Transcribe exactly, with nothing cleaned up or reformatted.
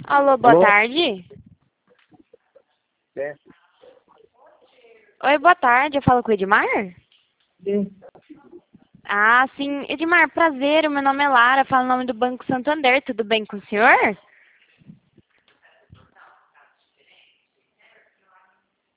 Alô, boa Alô? tarde. É. Oi, boa tarde. Eu falo com o Edmar? Sim. Ah, sim. Edmar, prazer. O meu nome é Lara. Falo em nome do Banco Santander. Tudo bem com o senhor?